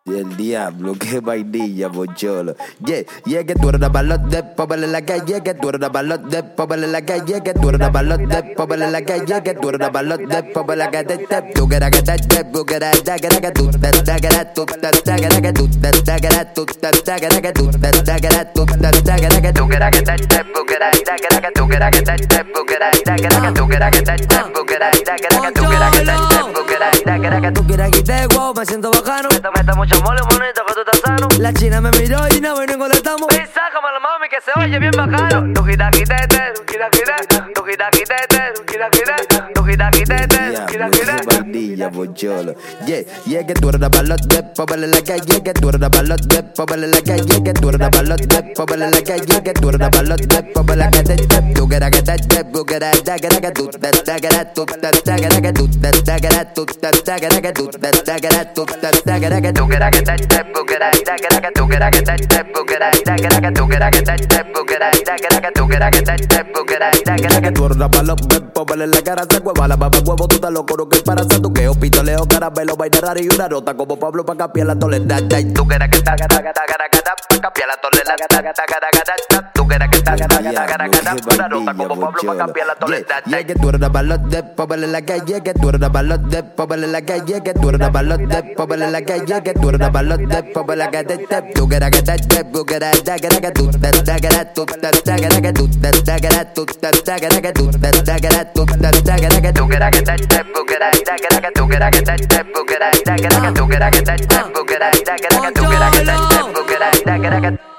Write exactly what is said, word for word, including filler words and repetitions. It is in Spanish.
El diablo, qué vainilla, bocholo. Yeah, yeah, que tú eres una balote, póvale en la calle, que tú eres una balote, póvale en la calle, que tú eres una balote, póvale en la calle, que tú eres una balote, póvale en la calle, tú que eras que te te, tú que eras que te tú te te que eras tú te te que eras que tú te te que eras tú te te que eras que tú te te que eras tú te te que eras que tú que eras que te te, tú que eras que eras que tú que eras que te te, tú que eras que eras que tú que eras que te te, tú que eras que eras que tú que eras que te te, tú que eras que eras que tú que eras que te wow, me siento bacano. Esta meta mucho mole, monito, que tú estás sano. La china me miró y no vino y contestamos. Ven, sácame la mami que se oye bien bacano. Tu gira quitete, tu gira quitete, tu gira quitete, tu gira quitete, tu gira quitete, tu gira quitete. Bandilla, bocholo. Yeah, yeah, que tú eres una balote, póvale en la calle, que tú eres una balote, póvale en la calle, que tú eres una balote, póvale en la calle, que tú eres una balote, póvale en la calle, tú que eras que te te, tú que eras que eras que tú te te que eras tú te te que eras que tú te te que eras tú te te que eras que tú te te que eras tú te te que eras que tú que eras que te te, tú que eras que eras que tú que eras que te te, tú que eras que eras que tú que eras que te te, tú que eras que eras que tú que eras que te te, tú que eras que eras que tú eres una balote, póvale en la cara, se hueva la baba huevo, tú estás loco, no que para santuqueo, pistoleo, caramelo, vaina rara y una nota como Pablo pa' cambiar la tolerancia. Tú que eras que ta ta ta ta ta pa' cambiar la tolerancia. Tú que eras que ta ta ta ta una nota como Pablo pa' cambiar la tolerancia. Yeah, que tú eres una balote, póvale en la calle, que tú eres una balote, póvale en la calle, que tú eres una balote, póvale en la calle, que tú eres una balote, póvale en la calle. Tú que eras que te te, tú que eras que eras que tú te te que eras tú te te que eras que tú te te que eras tú te te que eras que tú te te que eras tú te te que eras que tú que eras que te te, tú que eras que eras que tú que eras que te te, tú que eras que eras que tú que eras que te te, tú que eras que eras que tú que eras que te te, tú que eras que eras que